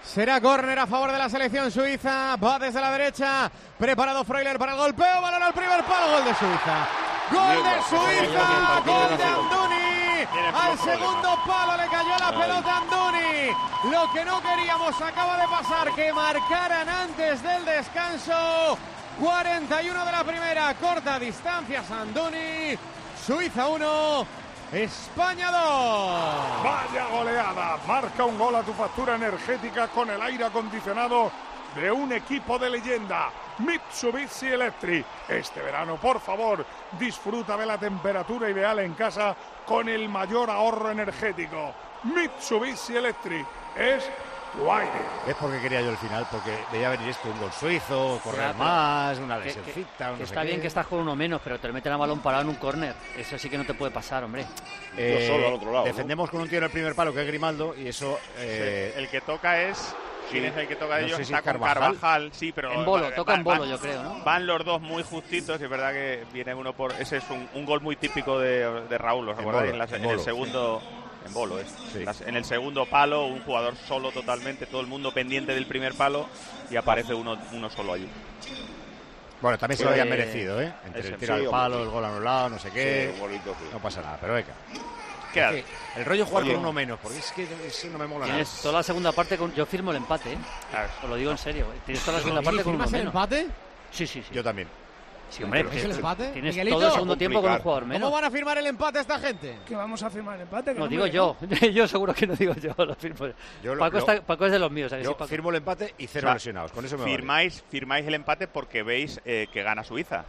Será córner a favor de la selección suiza. Va desde la derecha. Preparado Freuler para el golpeo. Balón al primer palo. Gol de Suiza. Gol de Suiza. Gol de Amdouni. Al segundo palo le cayó la pelota a Amdouni. Lo que no queríamos acaba de pasar. Que marcaran antes del descanso. 41 de la primera. Corta distancia Amdouni. Suiza 1. España 2. Vaya goleada. Marca un gol a tu factura energética con el aire acondicionado de un equipo de leyenda, Mitsubishi Electric. Este verano, por favor, disfruta de la temperatura ideal en casa con el mayor ahorro energético. Mitsubishi Electric es tu aire. Es porque quería yo el final, porque veía venir esto, un gol suizo, correr más, una lesioncita, que está bien que estás con uno menos, pero te lo meten a balón parado en un córner. Eso sí que no te puede pasar, hombre. Solo al otro lado, defendemos, ¿no? Con un tío en el primer palo, que es Grimaldo, y eso... El que toca es... ¿Quién es el que toca de ellos? No sé si está con Carvajal, sí, pero... En Bolo, toca en Bolo, yo creo, ¿no? Van los dos muy justitos, y es verdad que viene uno por... Ese es un gol muy típico de Raúl, ¿os acordáis? En el segundo... Sí. En Bolo, sí. En el segundo palo, un jugador solo totalmente, todo el mundo pendiente del primer palo, y aparece uno solo allí. Bueno, también se lo habían merecido, ¿eh? Entre el tiro al palo, el gol anulado, no sé qué. Sí, bonito, sí. No pasa nada, pero venga. Es el rollo jugar con uno menos, porque es que eso no me mola nada. Tienes toda la segunda parte yo firmo el empate, ¿eh? Claro. Os lo digo en serio. Tienes toda la segunda parte con uno menos. ¿Firmas el empate? Sí. Yo también. Sí, hombre, ¿Es el empate? tienes Miguelito, todo el segundo tiempo con un jugador menos. ¿Cómo van a firmar el empate esta gente? Que vamos a firmar el empate. No digo yo. Yo seguro que no digo yo. Lo firmo. Paco es de los míos. Yo firmo el empate y 0 lesionados. Con eso me firmáis el empate porque veis que gana Suiza.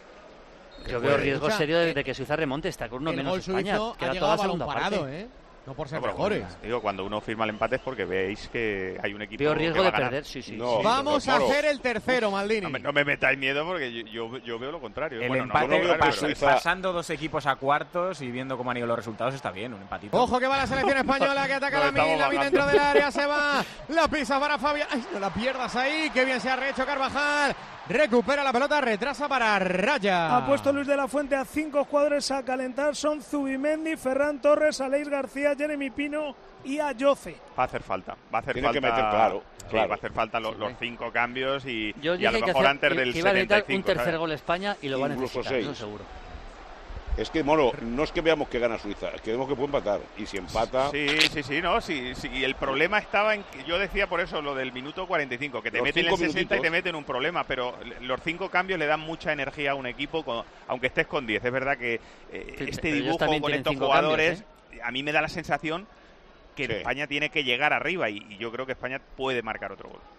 Yo veo riesgo serio de que Suiza remonte. Está con uno menos España. Queda toda la segunda parte. No por ser mejores. Digo, cuando uno firma el empate es porque veis que hay un equipo. Veo riesgo que va de a ganar. perder, sí. No, vamos a hacer el tercero, Maldini. No me metáis miedo porque yo veo lo contrario. El bueno, empate, pasando dos equipos a cuartos y viendo cómo han ido los resultados, está bien, un empatito. Ojo que va la selección española, que ataca la Lamin dentro del área, se va. La pisa para Fabián. Ay, no la pierdas ahí, qué bien se ha rehecho Carvajal. Recupera la pelota, retrasa para Raya. Ha puesto Luis de la Fuente a 5 jugadores a calentar. Son Zubimendi, Ferran Torres, Aleix García, Jeremy Pino y Ayoce. Va a hacer falta. Tiene que meter, claro. Va a hacer falta los 5 cambios y a lo que mejor antes del 75. Un tercer gol España y lo van a necesitar, 6. eso seguro. Es que, Moro, no es que veamos que gana Suiza, es que vemos que puede empatar. Y si empata... Sí. El problema estaba en que yo decía por eso lo del minuto 45, que te meten en el 60 y te meten un problema, pero los 5 cambios le dan mucha energía a un equipo, aunque estés con 10. Es verdad que este dibujo con estos jugadores, cambios, a mí me da la sensación que España tiene que llegar arriba y yo creo que España puede marcar otro gol.